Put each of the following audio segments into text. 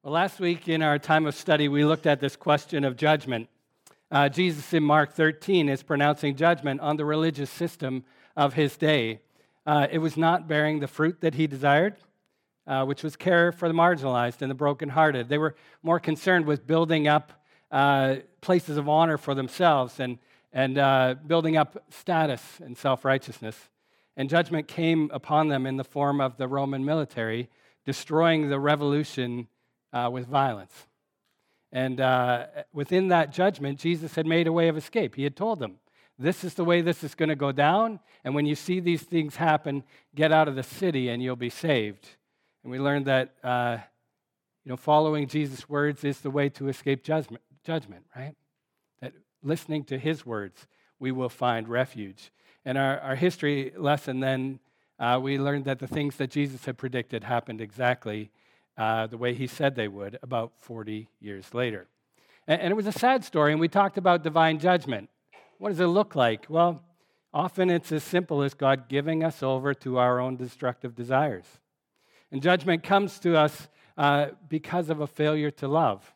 Well, last week in our time of study, we looked at this question of judgment. Jesus in Mark 13 is pronouncing judgment on the religious system of his day. It was not bearing the fruit that he desired, which was care for the marginalized and the brokenhearted. They were more concerned with building up places of honor for themselves and building up status and self-righteousness. And judgment came upon them in the form of the Roman military, destroying the revolution with violence. And within that judgment, Jesus had made a way of escape. He had told them, this is the way this is going to go down, and when you see these things happen, get out of the city and you'll be saved. And we learned that following Jesus' words is the way to escape judgment, right? That listening to his words, we will find refuge. And our history lesson then, we learned that the things that Jesus had predicted happened exactly the way he said they would about 40 years later. And it was a sad story, and we talked about divine judgment. What does it look like? Well, often it's as simple as God giving us over to our own destructive desires. And judgment comes to us because of a failure to love.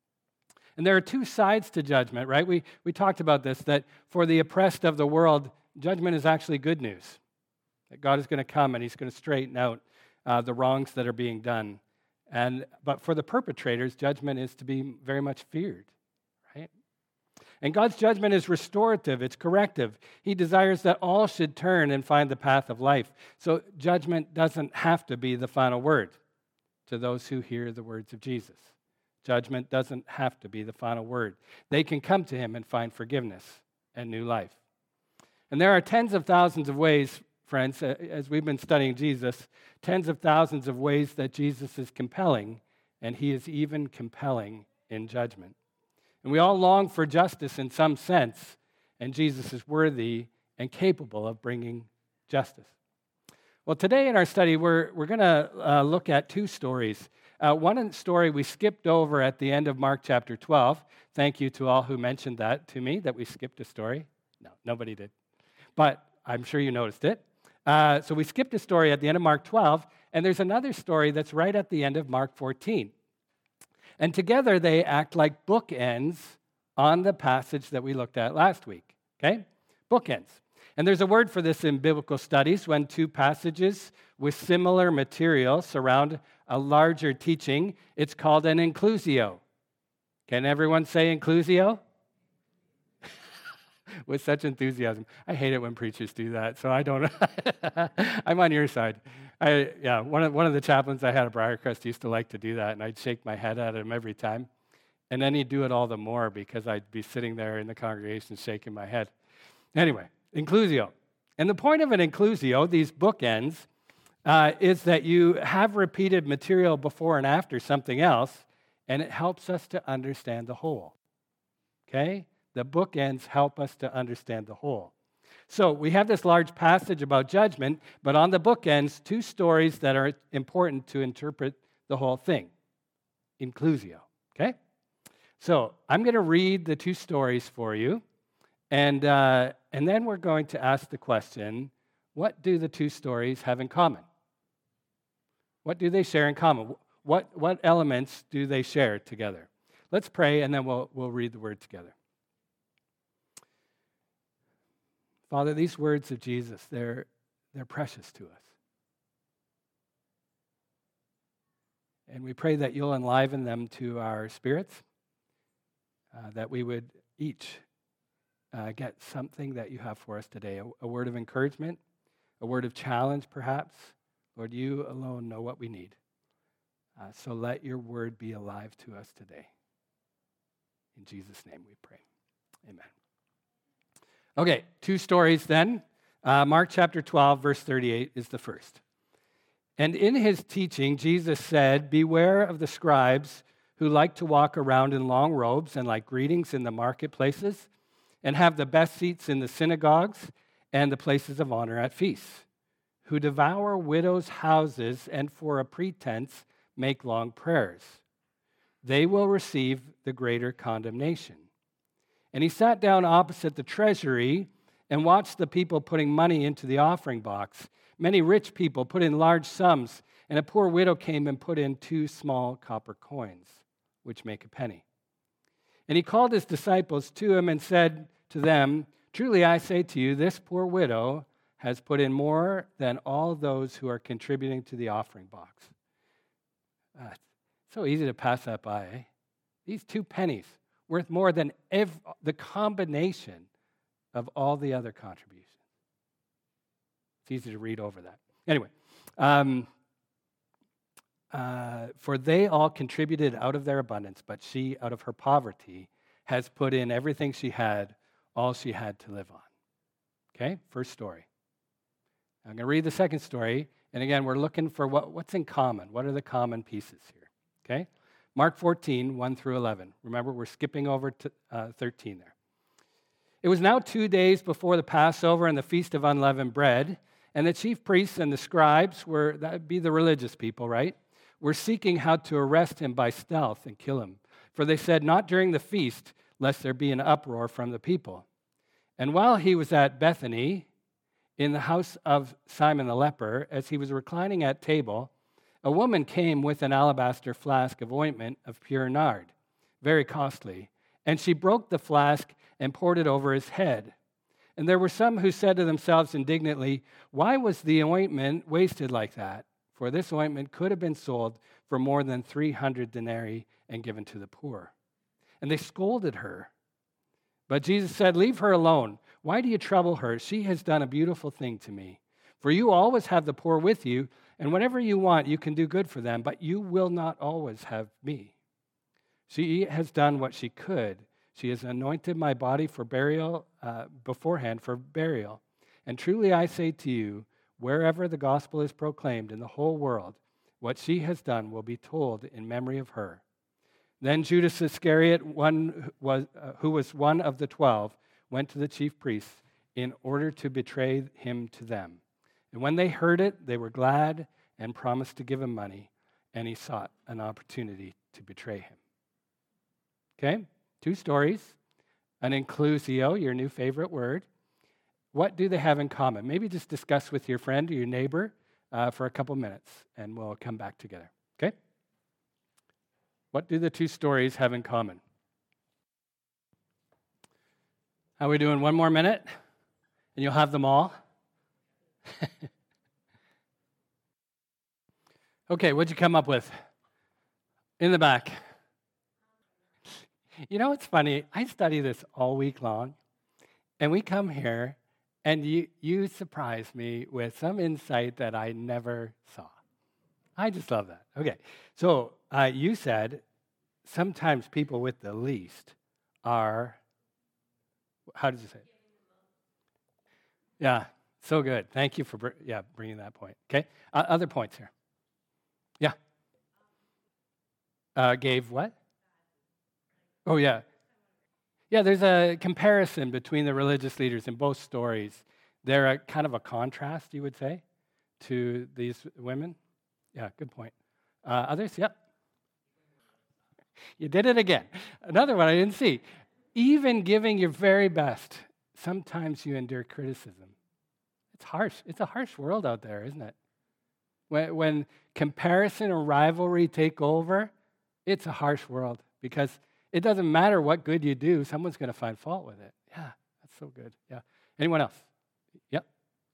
And there are two sides to judgment, right? We talked about this, that for the oppressed of the world, judgment is actually good news. That God is going to come and he's going to straighten out the wrongs that are being done. But for the perpetrators, judgment is to be very much feared, right? And God's judgment is restorative, it's corrective. He desires that all should turn and find the path of life. So judgment doesn't have to be the final word to those who hear the words of Jesus. Judgment doesn't have to be the final word. They can come to him and find forgiveness and new life. And there are tens of thousands of ways, friends, as we've been studying Jesus, tens of thousands of ways that Jesus is compelling, and he is even compelling in judgment. And we all long for justice in some sense, and Jesus is worthy and capable of bringing justice. Well, today in our study, we're going to look at two stories. One story we skipped over at the end of Mark chapter 12. Thank you to all who mentioned that to me, that we skipped a story. No, nobody did. But I'm sure you noticed it. So we skipped a story at the end of Mark 12, and there's another story that's right at the end of Mark 14. And together they act like bookends on the passage that we looked at last week, okay? Bookends. And there's a word for this in biblical studies when two passages with similar material surround a larger teaching. It's called an inclusio. Can everyone say inclusio? With such enthusiasm. I hate it when preachers do that, so I don't. I'm on your side. One of the chaplains I had at Briarcrest used to like to do that, and I'd shake my head at him every time. And then he'd do it all the more because I'd be sitting there in the congregation shaking my head. Anyway, inclusio. And the point of an inclusio, these bookends, is that you have repeated material before and after something else, and it helps us to understand the whole. Okay? The bookends help us to understand the whole. So we have this large passage about judgment, but on the bookends, two stories that are important to interpret the whole thing. Inclusio, okay? So I'm going to read the two stories for you, and then we're going to ask the question, what do the two stories have in common? What do they share in common? What elements do they share together? Let's pray, and then we'll read the word together. Father, these words of Jesus, they're precious to us. And we pray that you'll enliven them to our spirits, that we would each get something that you have for us today, a word of encouragement, a word of challenge perhaps. Lord, you alone know what we need. So let your word be alive to us today. In Jesus' name we pray. Amen. Okay, two stories then. Mark chapter 12, verse 38 is the first. And in his teaching, Jesus said, "Beware of the scribes who like to walk around in long robes and like greetings in the marketplaces and have the best seats in the synagogues and the places of honor at feasts, who devour widows' houses and for a pretense make long prayers. They will receive the greater condemnation." And he sat down opposite the treasury and watched the people putting money into the offering box. Many rich people put in large sums, And a poor widow came and put in 2 small copper coins, which make a penny. And he called his disciples to him and said to them, "Truly I say to you, this poor widow has put in more than all those who are contributing to the offering box." So easy to pass that by, eh? These 2 pennies worth more than the combination of all the other contributions. It's easy to read over that. Anyway, for they all contributed out of their abundance, but she, out of her poverty, has put in everything she had, all she had to live on. Okay, first story. I'm going to read the second story, and again, we're looking for what's in common. What are the common pieces here? Okay, Mark 14, 1 through 11. Remember, we're skipping over to 13 there. It was now 2 days before the Passover and the Feast of Unleavened Bread, and the chief priests and the scribes that would be the religious people, right, were seeking how to arrest him by stealth and kill him. For they said, "Not during the feast, lest there be an uproar from the people." And while he was at Bethany, in the house of Simon the leper, as he was reclining at table, a woman came with an alabaster flask of ointment of pure nard, very costly, and she broke the flask and poured it over his head. And there were some who said to themselves indignantly, "Why was the ointment wasted like that? For this ointment could have been sold for more than 300 denarii and given to the poor." And they scolded her. But Jesus said, "Leave her alone. Why do you trouble her? She has done a beautiful thing to me. For you always have the poor with you, and whenever you want, you can do good for them, but you will not always have me. She has done what she could. She has anointed my body for burial, beforehand for burial. And truly I say to you, wherever the gospel is proclaimed in the whole world, what she has done will be told in memory of her." Then Judas Iscariot, who was one of the 12, went to the chief priests in order to betray him to them. And when they heard it, they were glad and promised to give him money, and he sought an opportunity to betray him. Okay, 2 stories, an inclusio, your new favorite word. What do they have in common? Maybe just discuss with your friend or your neighbor for a couple minutes, and we'll come back together, okay? What do the 2 stories have in common? How are we doing? 1 more minute, and you'll have them all? Okay, what'd you come up with? In the back. You know, it's funny. I study this all week long, and we come here, and you surprise me with some insight that I never saw. I just love that. Okay, so you said sometimes people with the least are, how did you say it? Yeah, so good. Thank you for bringing that point. Okay, other points here. Yeah. Gave what? Oh, yeah. Yeah, there's a comparison between the religious leaders in both stories. They're a kind of a contrast, you would say, to these women. Yeah, good point. Others? Yep. You did it again. Another one I didn't see. Even giving your very best, sometimes you endure criticism. It's harsh. It's a harsh world out there, isn't it? When comparison or rivalry take over, it's a harsh world because it doesn't matter what good you do, someone's going to find fault with it. Yeah, that's so good. Yeah. Anyone else? Yep.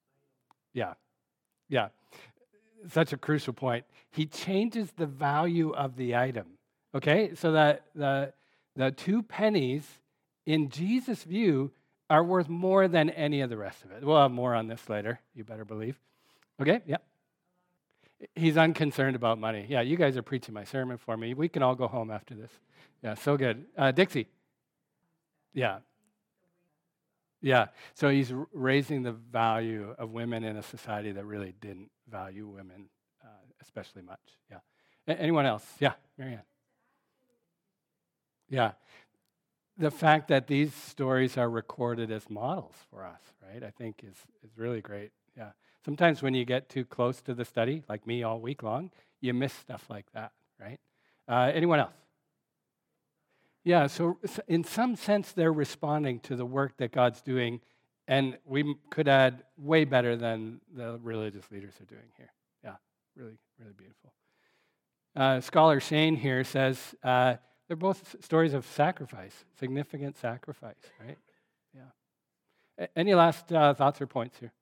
Yeah. Such a crucial point. He changes the value of the item. Okay? So that the 2 pennies in Jesus' view are worth more than any of the rest of it. We'll have more on this later, you better believe. Okay? Yeah. He's unconcerned about money. Yeah, you guys are preaching my sermon for me. We can all go home after this. Yeah, so good. Dixie. Yeah. So he's raising the value of women in a society that really didn't value women especially much. Yeah. Anyone else? Yeah, Marianne. Yeah. The fact that these stories are recorded as models for us, right, I think is really great. Yeah. Sometimes when you get too close to the study, like me all week long, you miss stuff like that, right? Anyone else? Yeah, so in some sense, they're responding to the work that God's doing, and we could add way better than the religious leaders are doing here. Yeah, really, really beautiful. Scholar Shane here says they're both stories of sacrifice, significant sacrifice, right? Yeah. Any last thoughts or points here?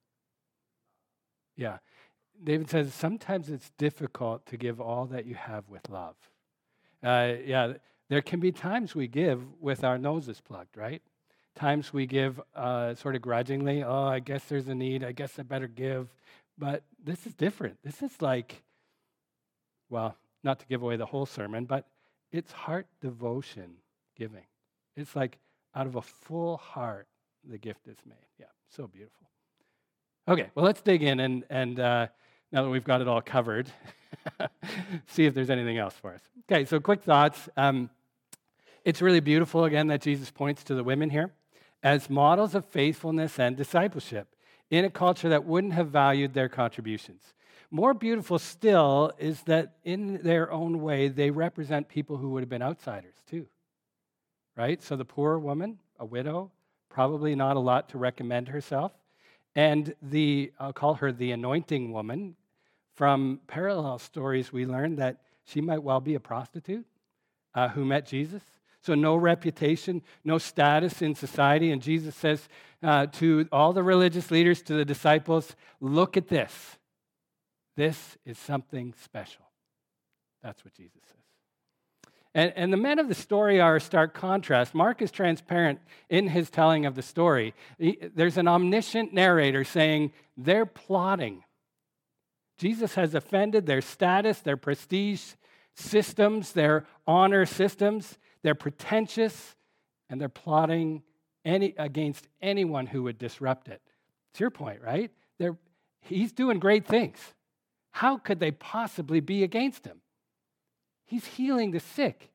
Yeah. David says sometimes it's difficult to give all that you have with love. Yeah, there can be times we give with our noses plugged, right? Times we give sort of grudgingly. Oh, I guess there's a need. I guess I better give. But this is different. This is like, well, not to give away the whole sermon, but it's heart devotion giving. It's like out of a full heart, the gift is made. Yeah, so beautiful. Okay, well, let's dig in and now that we've got it all covered, see if there's anything else for us. Okay, so quick thoughts. It's really beautiful, again, that Jesus points to the women here as models of faithfulness and discipleship in a culture that wouldn't have valued their contributions. More beautiful still is that in their own way, they represent people who would have been outsiders too, right? So the poor woman, a widow, probably not a lot to recommend herself. And I'll call her the anointing woman. From parallel stories, we learned that she might well be a prostitute who met Jesus. So no reputation, no status in society. And Jesus says to all the religious leaders, to the disciples, look at this. This is something special. That's what Jesus says. And the men of the story are a stark contrast. Mark is transparent in his telling of the story. There's an omniscient narrator saying they're plotting. Jesus has offended their status, their prestige systems, their honor systems. They're pretentious, and they're plotting against anyone who would disrupt it. It's your point, right? He's doing great things. How could they possibly be against him? He's healing the sick.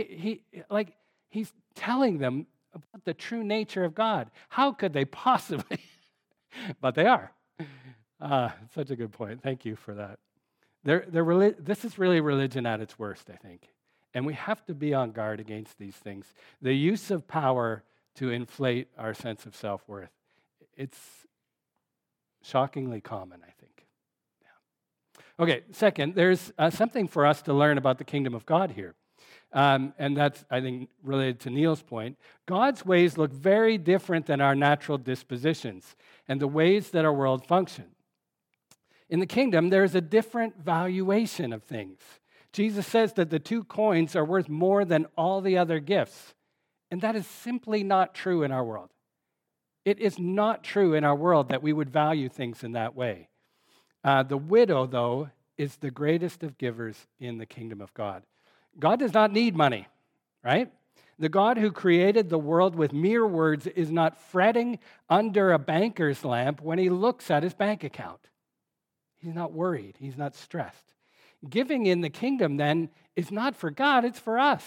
He's telling them about the true nature of God. How could they possibly? But they are. Such a good point. Thank you for that. This is really religion at its worst, I think. And we have to be on guard against these things. The use of power to inflate our sense of self-worth. It's shockingly common, I think. Yeah. Okay, second, there's something for us to learn about the kingdom of God here. And that's, I think, related to Neil's point. God's ways look very different than our natural dispositions and the ways that our world functions. In the kingdom, there's a different valuation of things. Jesus says that the 2 coins are worth more than all the other gifts. And that is simply not true in our world. It is not true in our world that we would value things in that way. The widow, though, is the greatest of givers in the kingdom of God. God does not need money, right? The God who created the world with mere words is not fretting under a banker's lamp when he looks at his bank account. He's not worried. He's not stressed. Giving in the kingdom, then, is not for God, it's for us.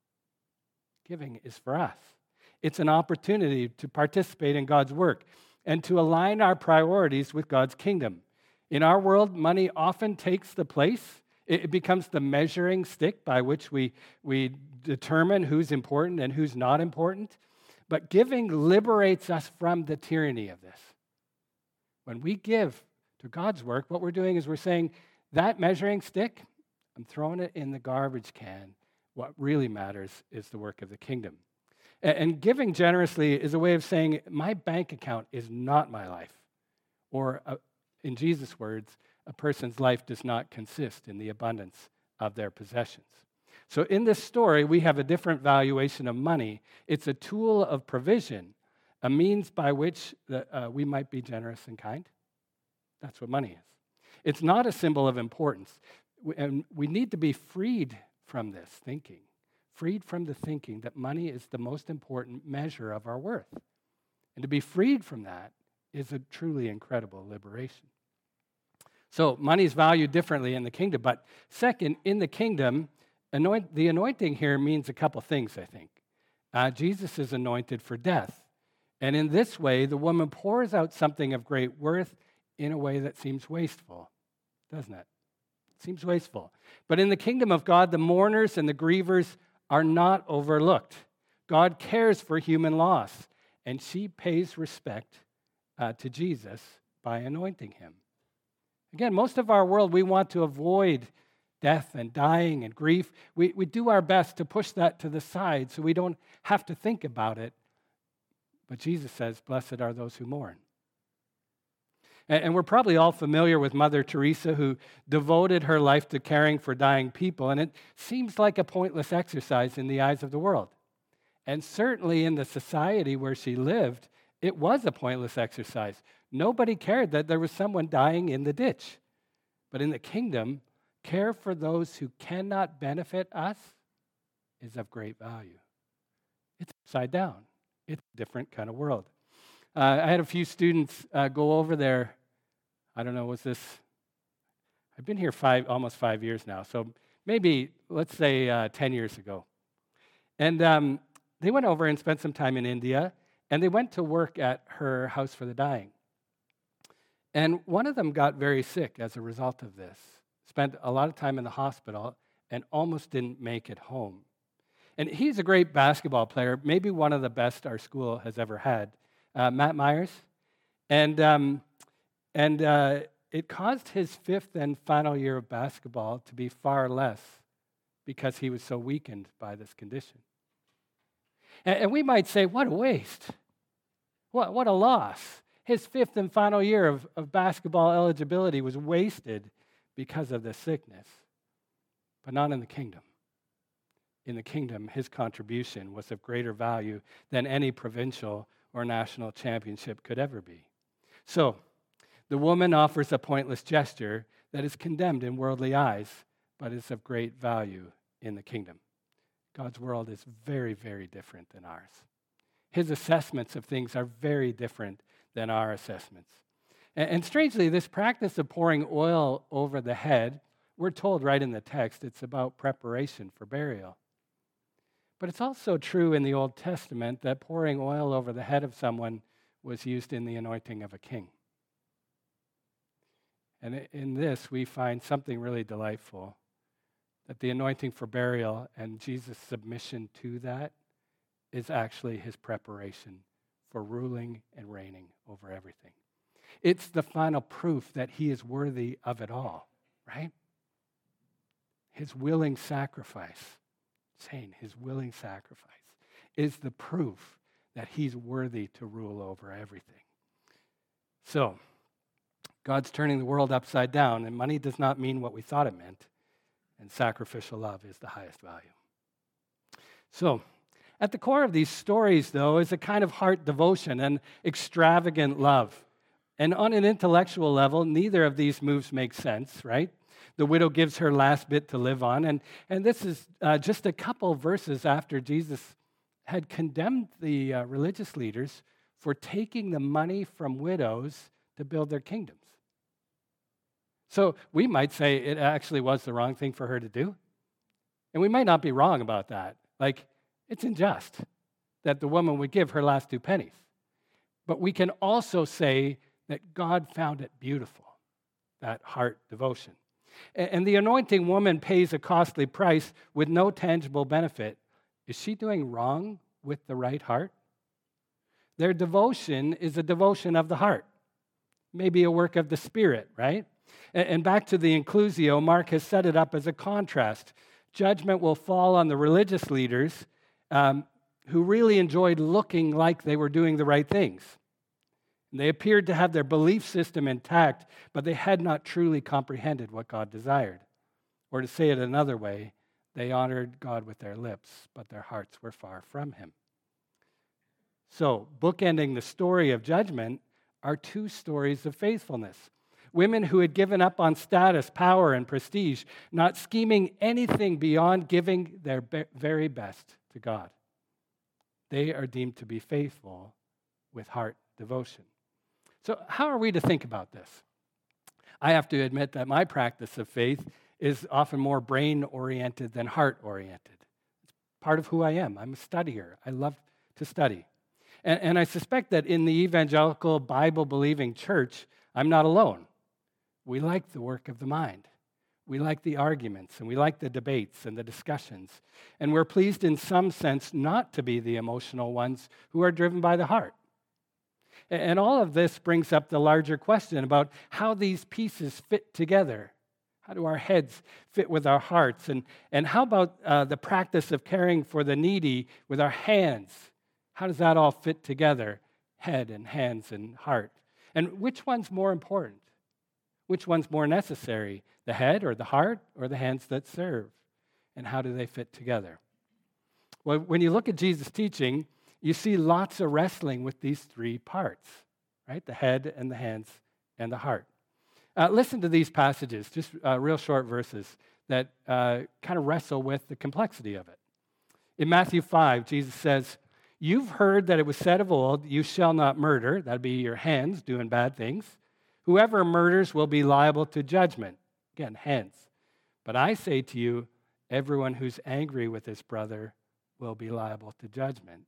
Giving is for us. It's an opportunity to participate in God's work and to align our priorities with God's kingdom. In our world, money often takes the place. It becomes the measuring stick by which we determine who's important and who's not important. But giving liberates us from the tyranny of this. When we give to God's work, what we're doing is we're saying, that measuring stick, I'm throwing it in the garbage can. What really matters is the work of the kingdom. And giving generously is a way of saying, my bank account is not my life. Or, in Jesus' words, a person's life does not consist in the abundance of their possessions. So in this story, we have a different valuation of money. It's a tool of provision, a means by which we might be generous and kind. That's what money is. It's not a symbol of importance. And we need to be freed from this thinking, freed from the thinking that money is the most important measure of our worth. And to be freed from that is a truly incredible liberation. So money is valued differently in the kingdom. But second, in the kingdom, the anointing here means a couple things, I think. Jesus is anointed for death. And in this way, the woman pours out something of great worth in a way that seems wasteful, doesn't it? It seems wasteful. But in the kingdom of God, the mourners and the grievers are not overlooked. God cares for human loss, and she pays respect to Jesus by anointing him. Again, most of our world, we want to avoid death and dying and grief. We do our best to push that to the side so we don't have to think about it. But Jesus says, blessed are those who mourn. And we're probably all familiar with Mother Teresa, who devoted her life to caring for dying people. And it seems like a pointless exercise in the eyes of the world. And certainly in the society where she lived, it was a pointless exercise. Nobody cared that there was someone dying in the ditch. But in the kingdom, care for those who cannot benefit us is of great value. It's upside down. It's a different kind of world. I had a few students go over there. I don't know, I've been here almost 5 years now, so maybe, let's say 10 years ago. And they went over and spent some time in India, and they went to work at her house for the dying. And one of them got very sick as a result of this, spent a lot of time in the hospital, and almost didn't make it home. And he's a great basketball player, maybe one of the best our school has ever had, Matt Myers. And it caused his fifth and final year of basketball to be far less because he was so weakened by this condition. And we might say, what a waste. What a loss. His fifth and final year of basketball eligibility was wasted because of this sickness. But not in the kingdom. In the kingdom, his contribution was of greater value than any provincial or national championship could ever be. So, the woman offers a pointless gesture that is condemned in worldly eyes, but is of great value in the kingdom. God's world is very, very different than ours. His assessments of things are very different than our assessments. And strangely, this practice of pouring oil over the head, we're told right in the text, it's about preparation for burial. But it's also true in the Old Testament that pouring oil over the head of someone was used in the anointing of a king. And in this, we find something really delightful, that the anointing for burial and Jesus' submission to that is actually his preparation for ruling and reigning over everything. It's the final proof that he is worthy of it all, right? His willing sacrifice, his willing sacrifice is the proof that he's worthy to rule over everything. So, God's turning the world upside down, and money does not mean what we thought it meant, and sacrificial love is the highest value. So, at the core of these stories, though, is a kind of heart devotion and extravagant love. And on an intellectual level, neither of these moves make sense, right? The widow gives her last bit to live on, and this is just a couple verses after Jesus had condemned the religious leaders for taking the money from widows to build their kingdoms. So we might say it actually was the wrong thing for her to do. And we might not be wrong about that. Like, it's unjust that the woman would give her last 2 pennies. But we can also say that God found it beautiful, that heart devotion. And the anointing woman pays a costly price with no tangible benefit. Is she doing wrong with the right heart? Their devotion is a devotion of the heart, maybe a work of the Spirit, right? And back to the inclusio, Mark has set it up as a contrast. Judgment will fall on the religious leaders who really enjoyed looking like they were doing the right things. And they appeared to have their belief system intact, but they had not truly comprehended what God desired. Or to say it another way, they honored God with their lips, but their hearts were far from him. So, bookending the story of judgment are 2 stories of faithfulness. Women who had given up on status, power, and prestige, not scheming anything beyond giving their very best to God. They are deemed to be faithful with heart devotion. So how are we to think about this? I have to admit that my practice of faith is often more brain-oriented than heart-oriented. It's part of who I am. I'm a studier. I love to study. And I suspect that in the evangelical Bible-believing church, I'm not alone. We like the work of the mind. We like the arguments, and we like the debates and the discussions. And we're pleased in some sense not to be the emotional ones who are driven by the heart. And all of this brings up the larger question about how these pieces fit together. How do our heads fit with our hearts? And how about the practice of caring for the needy with our hands? How does that all fit together? Head and hands and heart. And which one's more important? Which one's more necessary? The head or the heart or the hands that serve? And how do they fit together? Well, when you look at Jesus' teaching, you see lots of wrestling with these three parts, right? The head and the hands and the heart. Listen to these passages, just real short verses that kind of wrestle with the complexity of it. In Matthew 5, Jesus says, "You've heard that it was said of old, 'You shall not murder.'" That'd be your hands doing bad things. "Whoever murders will be liable to judgment." Again, hands. "But I say to you, everyone who's angry with his brother will be liable to judgment."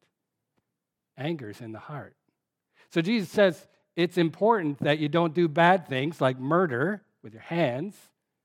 Anger's in the heart. So Jesus says it's important that you don't do bad things like murder with your hands,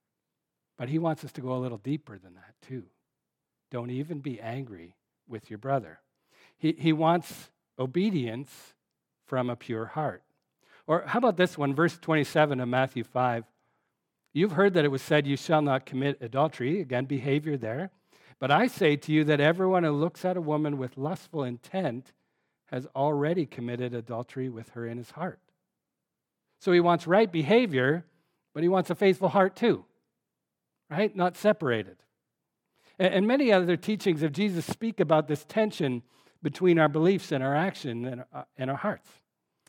but he wants us to go a little deeper than that too. Don't even be angry with your brother. He wants obedience from a pure heart. Or how about this one, verse 27 of Matthew 5. "You've heard that it was said, 'You shall not commit adultery.'" Again, behavior there. "But I say to you that everyone who looks at a woman with lustful intent has already committed adultery with her in his heart." So he wants right behavior, but he wants a faithful heart too, right? Not separated. And many other teachings of Jesus speak about this tension between our beliefs and our action and our hearts.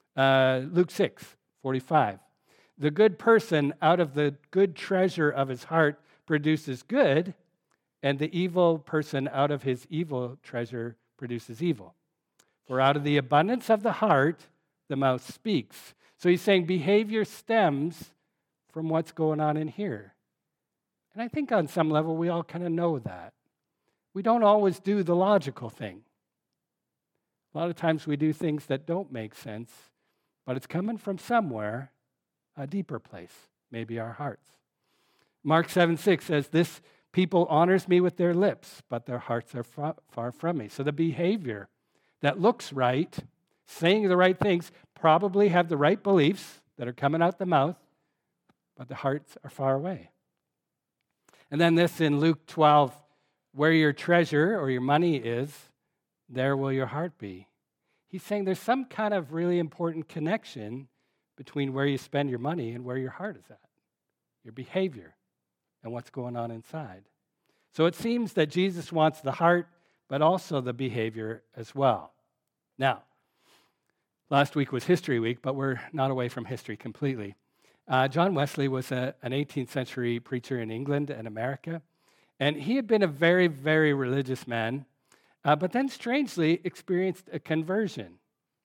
Luke 6:45. "The good person out of the good treasure of his heart produces good, and the evil person out of his evil treasure produces evil. For out of the abundance of the heart, the mouth speaks." So he's saying behavior stems from what's going on in here. And I think on some level we all kind of know that. We don't always do the logical thing. A lot of times we do things that don't make sense, but it's coming from somewhere, a deeper place, maybe our hearts. Mark 7:6 says, "This people honors me with their lips, but their hearts are far from me." So the behavior that looks right, saying the right things, probably have the right beliefs that are coming out the mouth, but the hearts are far away. And then this in Luke 12, "Where your treasure or your money is, there will your heart be." He's saying there's some kind of really important connection between where you spend your money and where your heart is at, your behavior and what's going on inside. So it seems that Jesus wants the heart, but also the behavior as well. Now, last week was History Week, but we're not away from history completely. John Wesley was an 18th century preacher in England and America, and he had been a very, very religious man, but then strangely experienced a conversion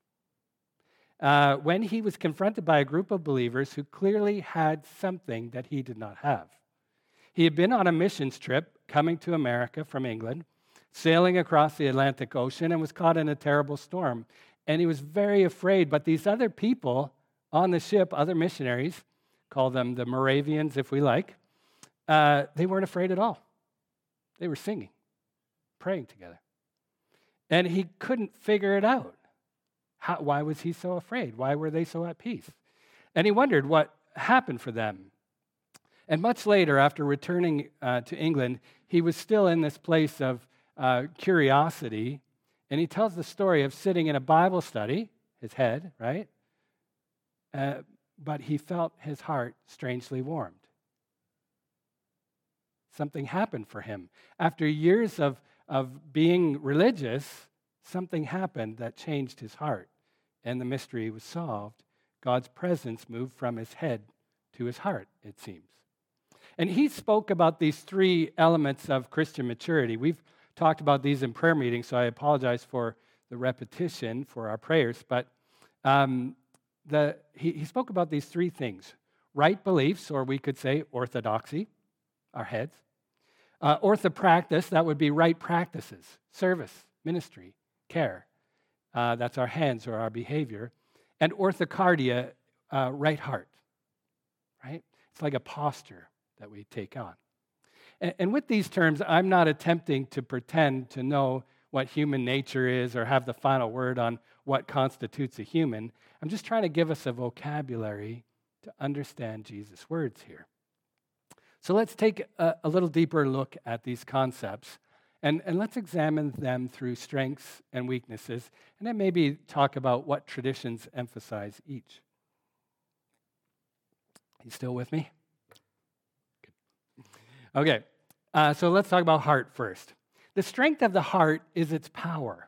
when he was confronted by a group of believers who clearly had something that he did not have. He had been on a missions trip coming to America from England, sailing across the Atlantic Ocean, and was caught in a terrible storm. And he was very afraid, but these other people on the ship, other missionaries, call them the Moravians if we like, they weren't afraid at all. They were singing, praying together. And he couldn't figure it out. Why was he so afraid? Why were they so at peace? And he wondered what happened for them. And much later, after returning to England, he was still in this place of curiosity. And he tells the story of sitting in a Bible study, his head, right? But he felt his heart strangely warmed. Something happened for him. After years of being religious, something happened that changed his heart. And the mystery was solved. God's presence moved from his head to his heart, it seems. And he spoke about these three elements of Christian maturity. We've talked about these in prayer meetings, so I apologize for the repetition for our prayers. But he spoke about these three things: right beliefs, or we could say orthodoxy, our heads. Orthopractice, that would be right practices, service, ministry, care. That's our hands or our behavior. And orthocardia, right heart, right? It's like a posture that we take on. And with these terms, I'm not attempting to pretend to know what human nature is or have the final word on what constitutes a human. I'm just trying to give us a vocabulary to understand Jesus' words here. So let's take a little deeper look at these concepts, and let's examine them through strengths and weaknesses, and then maybe talk about what traditions emphasize each. You still with me? Good. Okay, so let's talk about heart first. The strength of the heart is its power.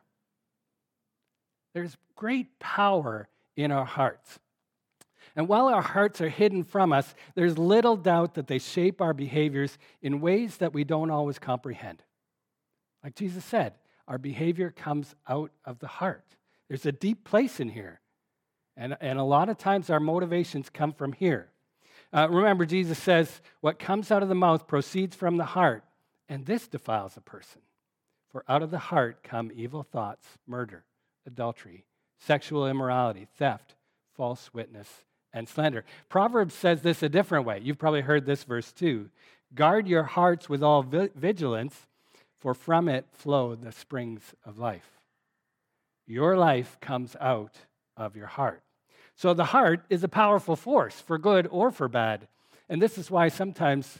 There's great power in our hearts. And while our hearts are hidden from us, there's little doubt that they shape our behaviors in ways that we don't always comprehend. Like Jesus said, our behavior comes out of the heart. There's a deep place in here. And a lot of times our motivations come from here. Remember, Jesus says, what comes out of the mouth proceeds from the heart, and this defiles a person. For out of the heart come evil thoughts, murder, adultery, sexual immorality, theft, false witness, and slander. Proverbs says this a different way. You've probably heard this verse too. Guard your hearts with all vigilance, for from it flow the springs of life. Your life comes out of your heart. So the heart is a powerful force for good or for bad. And this is why sometimes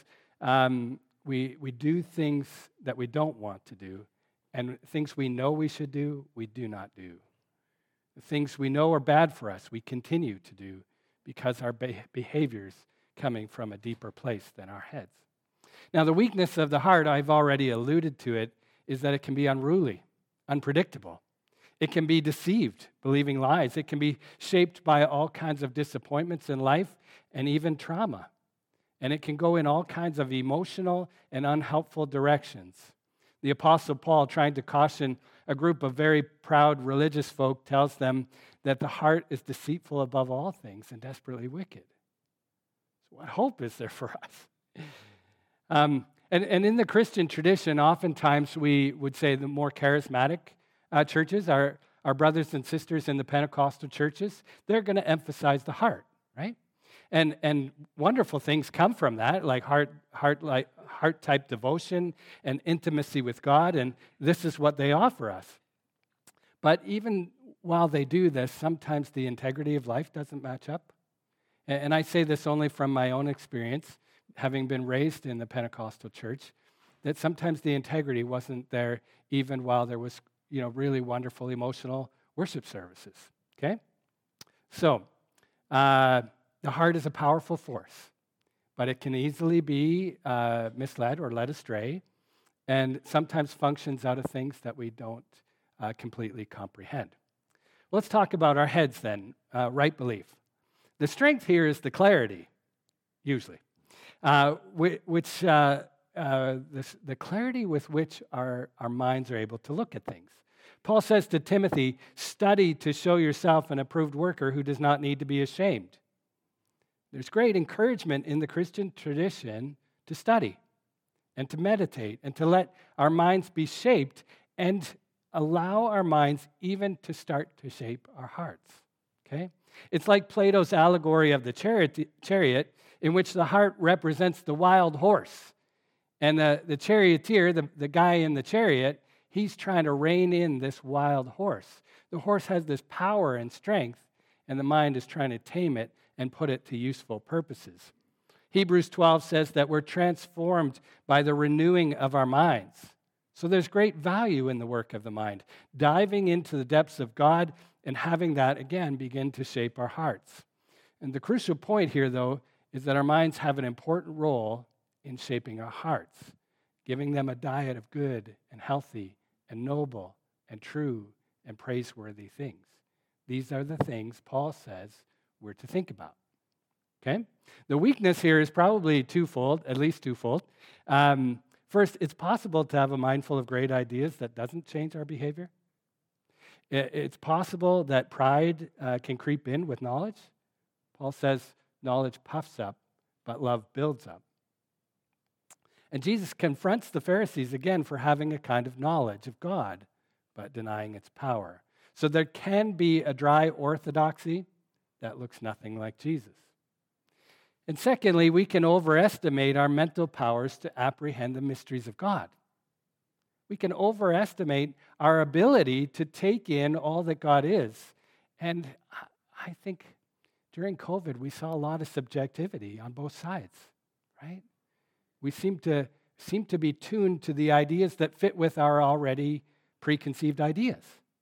we do things that we don't want to do, and things we know we should do, we do not do. The things we know are bad for us, we continue to do because our behavior's coming from a deeper place than our heads. Now, the weakness of the heart, I've already alluded to it, is that it can be unruly, unpredictable. It can be deceived, believing lies. It can be shaped by all kinds of disappointments in life and even trauma. And it can go in all kinds of emotional and unhelpful directions. The Apostle Paul, trying to caution a group of very proud religious folk, tells them that the heart is deceitful above all things and desperately wicked. So what hope is there for us? And in the Christian tradition, oftentimes we would say the more charismatic churches, our brothers and sisters in the Pentecostal churches, they're going to emphasize the heart, right? And wonderful things come from that, like heart-type devotion and intimacy with God, and this is what they offer us. But even while they do this, sometimes the integrity of life doesn't match up. And I say this only from my own experience, having been raised in the Pentecostal church, that sometimes the integrity wasn't there even while there was, really wonderful emotional worship services, okay? So, the heart is a powerful force, but it can easily be misled or led astray, and sometimes functions out of things that we don't completely comprehend. Let's talk about our heads then, right belief. The strength here is the clarity, usually, the clarity with which our minds are able to look at things. Paul says to Timothy, study to show yourself an approved worker who does not need to be ashamed. There's great encouragement in the Christian tradition to study and to meditate and to let our minds be shaped and allow our minds even to start to shape our hearts, okay? It's like Plato's allegory of the chariot in which the heart represents the wild horse. And the charioteer, the guy in the chariot, he's trying to rein in this wild horse. The horse has this power and strength, and the mind is trying to tame it and put it to useful purposes. Hebrews 12 says that we're transformed by the renewing of our minds. So there's great value in the work of the mind, diving into the depths of God and having that, again, begin to shape our hearts. And the crucial point here, though, is that our minds have an important role in shaping our hearts, giving them a diet of good and healthy and noble and true and praiseworthy things. These are the things Paul says we're to think about, okay? The weakness here is probably twofold, at least twofold. First, it's possible to have a mind full of great ideas that doesn't change our behavior. It's possible that pride can creep in with knowledge. Paul says knowledge puffs up, but love builds up. And Jesus confronts the Pharisees again for having a kind of knowledge of God, but denying its power. So there can be a dry orthodoxy that looks nothing like Jesus. And secondly, we can overestimate our mental powers to apprehend the mysteries of God. We can overestimate our ability to take in all that God is. And I think during COVID, we saw a lot of subjectivity on both sides, right? We seem to be tuned to the ideas that fit with our already preconceived ideas.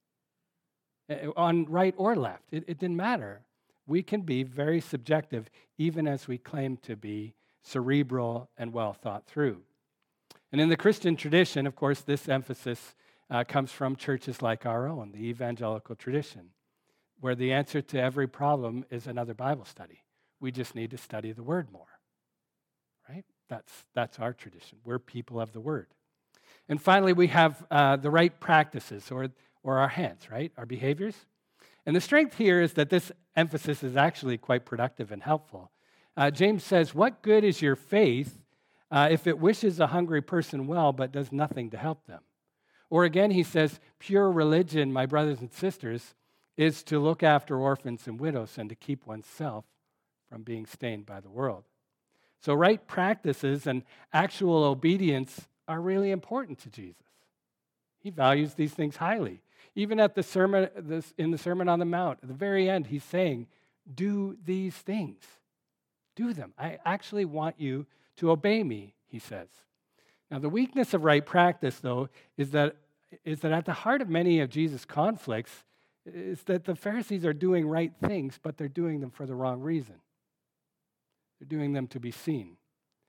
On right or left, it didn't matter. We can be very subjective, even as we claim to be cerebral and well thought through. And in the Christian tradition, of course, this emphasis comes from churches like our own, the evangelical tradition, where the answer to every problem is another Bible study. We just need to study the Word more, right? That's our tradition. We're people of the Word. And finally, we have the right practices, or our hands, right? Our behaviors. And the strength here is that this emphasis is actually quite productive and helpful. James says, "What good is your faith if it wishes a hungry person well but does nothing to help them?" Or again, he says, "Pure religion, my brothers and sisters, is to look after orphans and widows and to keep oneself from being stained by the world." So right practices and actual obedience are really important to Jesus. He values these things highly. Even at in the Sermon on the Mount, at the very end, he's saying, do these things. Do them. I actually want you to obey me, he says. Now, the weakness of right practice, though, is that at the heart of many of Jesus' conflicts is that the Pharisees are doing right things, but they're doing them for the wrong reason. They're doing them to be seen,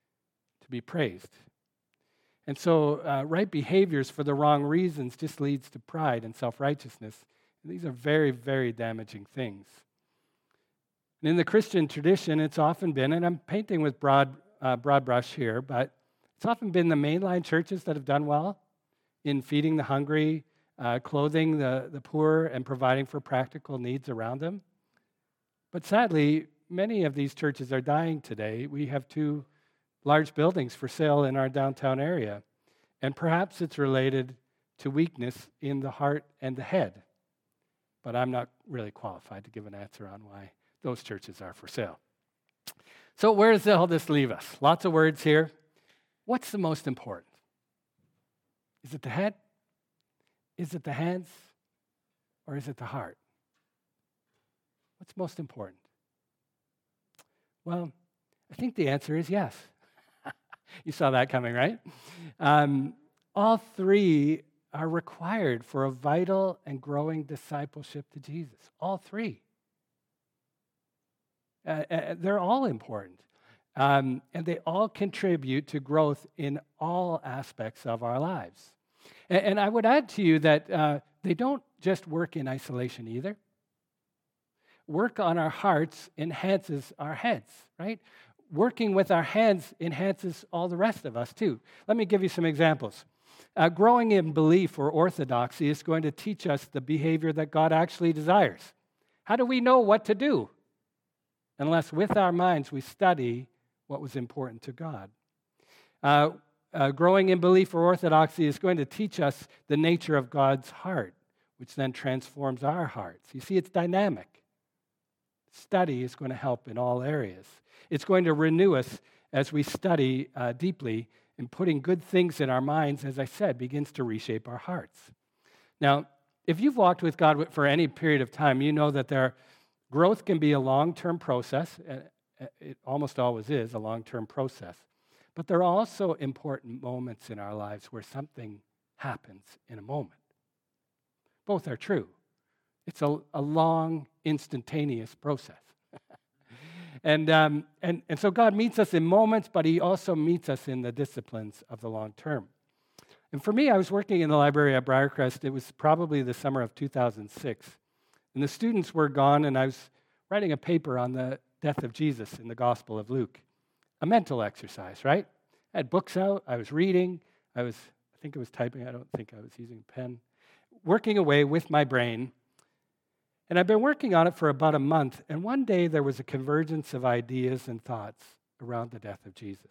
to be praised. And so right behaviors for the wrong reasons just leads to pride and self-righteousness. And these are very, very damaging things. And in the Christian tradition, it's often been, and I'm painting with broad brush here, but it's often been the mainline churches that have done well in feeding the hungry, clothing the poor, and providing for practical needs around them. But sadly, many of these churches are dying today. We have 2 large buildings for sale in our downtown area. And perhaps it's related to weakness in the heart and the head. But I'm not really qualified to give an answer on why those churches are for sale. So where does all this leave us? Lots of words here. What's the most important? Is it the head? Is it the hands? Or is it the heart? What's most important? Well, I think the answer is yes. You saw that coming, right? All 3 are required for a vital and growing discipleship to Jesus. All 3. They're all important. And they all contribute to growth in all aspects of our lives. And I would add to you that they don't just work in isolation either. Work on our hearts enhances our heads, right? Working with our hands enhances all the rest of us too. Let me give you some examples. Growing in belief or orthodoxy is going to teach us the behavior that God actually desires. How do we know what to do? Unless with our minds we study what was important to God. Growing in belief or orthodoxy is going to teach us the nature of God's heart, which then transforms our hearts. You see, it's dynamic. Study is going to help in all areas. It's going to renew us as we study deeply, and putting good things in our minds, as I said, begins to reshape our hearts. Now, if you've walked with God for any period of time, you know that growth can be a long-term process. It almost always is a long-term process. But there are also important moments in our lives where something happens in a moment. Both are true. It's a long, instantaneous process. And so God meets us in moments, but he also meets us in the disciplines of the long term. And for me, I was working in the library at Briarcrest. It was probably the summer of 2006. And the students were gone, and I was writing a paper on the death of Jesus in the Gospel of Luke. A mental exercise, right? I had books out. I was reading. I think I was typing. I don't think I was using a pen. Working away with my brain. And I've been working on it for about a month, and one day there was a convergence of ideas and thoughts around the death of Jesus.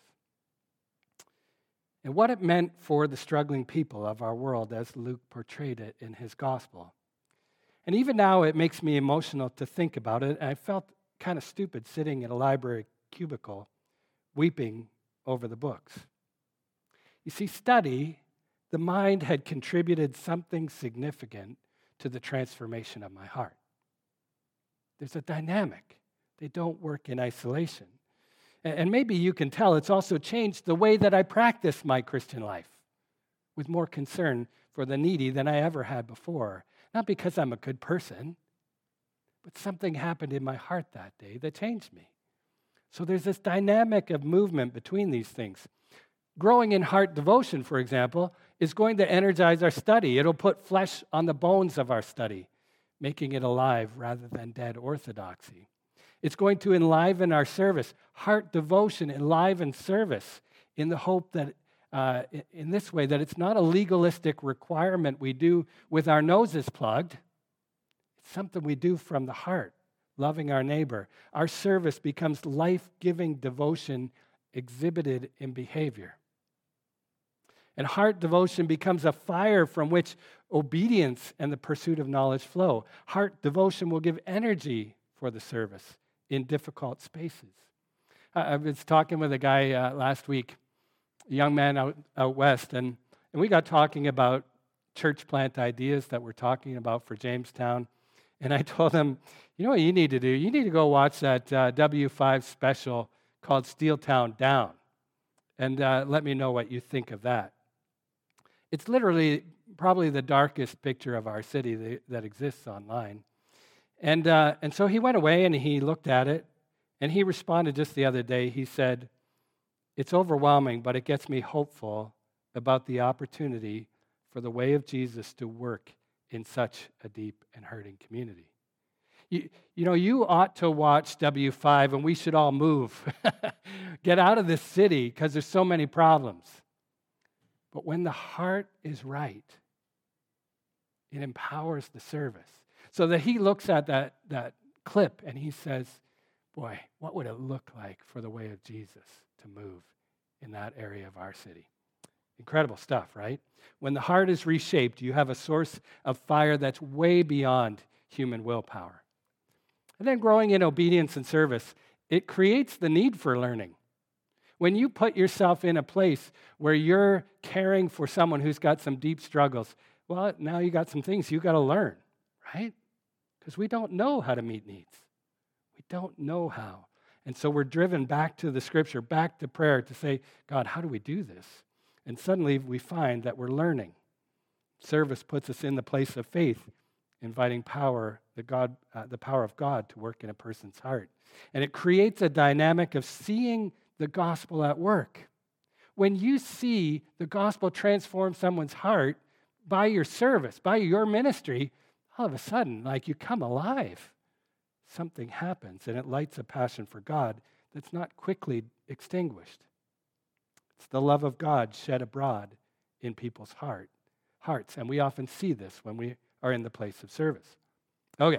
And what it meant for the struggling people of our world as Luke portrayed it in his gospel. And even now it makes me emotional to think about it, and I felt kind of stupid sitting in a library cubicle weeping over the books. You see, study the mind had contributed something significant to the transformation of my heart. There's a dynamic. They don't work in isolation. And maybe you can tell it's also changed the way that I practice my Christian life, with more concern for the needy than I ever had before. Not because I'm a good person, but something happened in my heart that day that changed me. So there's this dynamic of movement between these things. Growing in heart devotion, for example, is going to energize our study. It'll put flesh on the bones of our study, making it alive rather than dead orthodoxy. It's going to enliven our service. Heart devotion enlivens service in the hope that, in this way, that it's not a legalistic requirement we do with our noses plugged. It's something we do from the heart, loving our neighbor. Our service becomes life-giving devotion exhibited in behavior. And heart devotion becomes a fire from which obedience and the pursuit of knowledge flow. Heart devotion will give energy for the service in difficult spaces. I was talking with a guy last week, a young man out west, and we got talking about church plant ideas that we're talking about for Jamestown. And I told him, you know what you need to do? You need to go watch that W5 special called Steeltown Down, and let me know what you think of that. It's literally probably the darkest picture of our city that exists online. And so he went away and he looked at it, and he responded just the other day. He said, "It's overwhelming, but it gets me hopeful about the opportunity for the way of Jesus to work in such a deep and hurting community." You know, you ought to watch W5, and we should all move. Get out of this city because there's so many problems. But when the heart is right, it empowers the service. So that he looks at that clip and he says, boy, what would it look like for the way of Jesus to move in that area of our city? Incredible stuff, right? When the heart is reshaped, you have a source of fire that's way beyond human willpower. And then growing in obedience and service, it creates the need for learning. When you put yourself in a place where you're caring for someone who's got some deep struggles, well, now you got some things you got to learn, right? Because we don't know how to meet needs. We don't know how. And so we're driven back to the scripture, back to prayer to say, God, how do we do this? And suddenly we find that we're learning. Service puts us in the place of faith, inviting the power of God to work in a person's heart. And it creates a dynamic of seeing the gospel at work. When you see the gospel transform someone's heart by your service, by your ministry, all of a sudden, like you come alive. Something happens, and it lights a passion for God that's not quickly extinguished. It's the love of God shed abroad in people's hearts, and we often see this when we are in the place of service. Okay.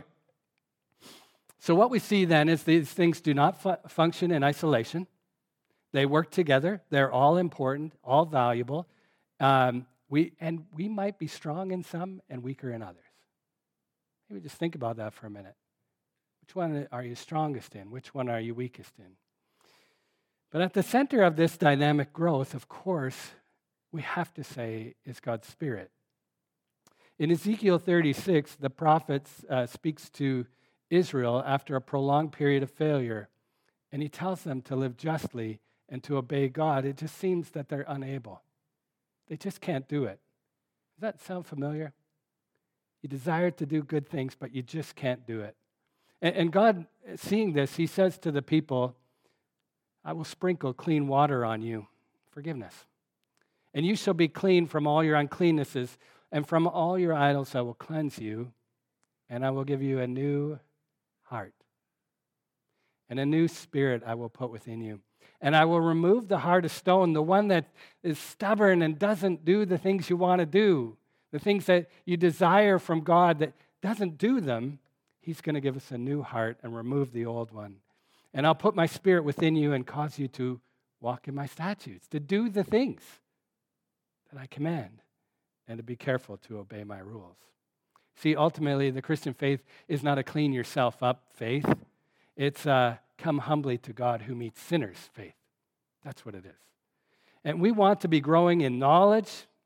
So what we see then is these things do not function in isolation. They work together. They're all important, all valuable. We might be strong in some and weaker in others. Maybe just think about that for a minute. Which one are you strongest in? Which one are you weakest in? But at the center of this dynamic growth, of course, we have to say is God's Spirit. In Ezekiel 36, the prophet speaks to Israel after a prolonged period of failure, and he tells them to live justly and to obey God. It just seems that they're unable. They just can't do it. Does that sound familiar? You desire to do good things, but you just can't do it. And God, seeing this, he says to the people, I will sprinkle clean water on you, forgiveness. And you shall be clean from all your uncleannesses, and from all your idols I will cleanse you, and I will give you a new heart. And a new spirit I will put within you. And I will remove the heart of stone, the one that is stubborn and doesn't do the things you want to do, the things that you desire from God that doesn't do them. He's going to give us a new heart and remove the old one. And I'll put my spirit within you and cause you to walk in my statutes, to do the things that I command, and to be careful to obey my rules. See, ultimately, the Christian faith is not a clean yourself up faith. It's a come humbly to God who meets sinners faith. That's what it is. And we want to be growing in knowledge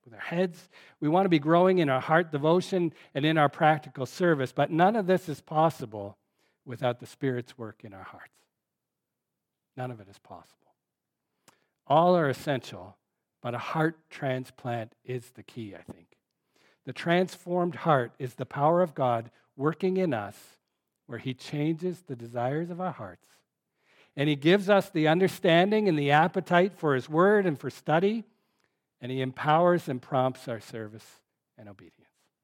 with our heads. We want to be growing in our heart devotion and in our practical service, but none of this is possible without the Spirit's work in our hearts. None of it is possible. All are essential, but a heart transplant is the key, I think. The transformed heart is the power of God working in us, where He changes the desires of our hearts. And He gives us the understanding and the appetite for His word and for study, and He empowers and prompts our service and obedience.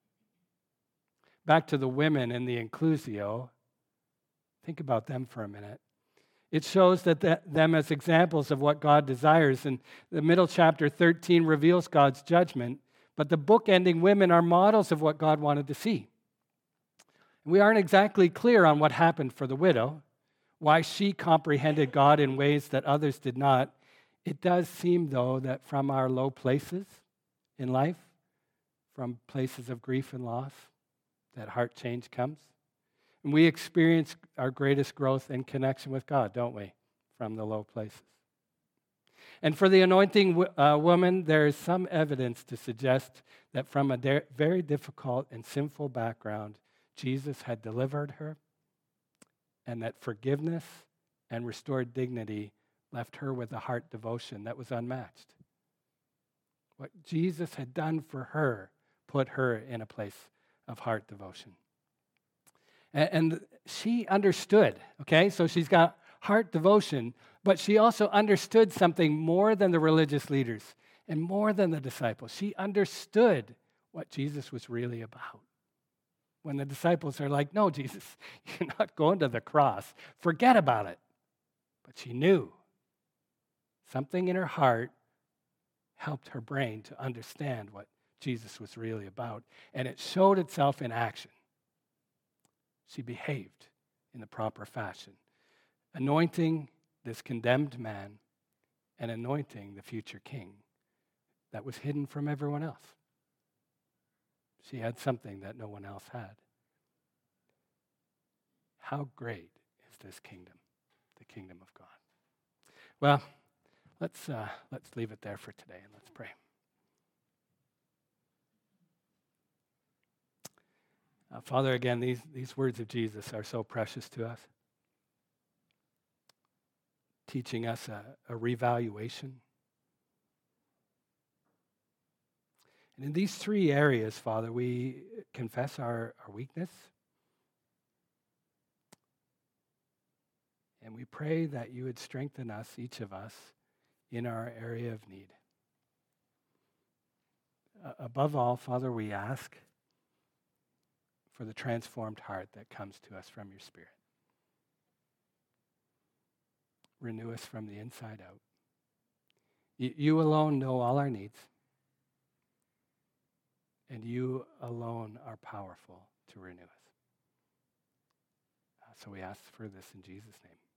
Back to the women in the inclusio, think about them for a minute. It shows them as examples of what God desires, and the middle chapter 13 reveals God's judgment, but the book-ending women are models of what God wanted to see. We aren't exactly clear on what happened for the widow, why she comprehended God in ways that others did not. It does seem, though, that from our low places in life, from places of grief and loss, that heart change comes. And we experience our greatest growth and connection with God, don't we, from the low places. And for the anointing woman, there is some evidence to suggest that from a very difficult and sinful background, Jesus had delivered her, and that forgiveness and restored dignity left her with a heart devotion that was unmatched. What Jesus had done for her put her in a place of heart devotion. And she understood, okay? So she's got heart devotion, but she also understood something more than the religious leaders and more than the disciples. She understood what Jesus was really about. When the disciples are like, no, Jesus, you're not going to the cross. Forget about it. But she knew something in her heart helped her brain to understand what Jesus was really about. And it showed itself in action. She behaved in the proper fashion, anointing this condemned man and anointing the future king that was hidden from everyone else. She had something that no one else had. How great is this kingdom, the kingdom of God? Well, let's leave it there for today and let's pray. Father, again, these words of Jesus are so precious to us, teaching us a revaluation. And in these three areas, Father, we confess our weakness. And we pray that you would strengthen us, each of us, in our area of need. Above all, Father, we ask for the transformed heart that comes to us from your Spirit. Renew us from the inside out. You alone know all our needs. And you alone are powerful to renew us. So we ask for this in Jesus' name.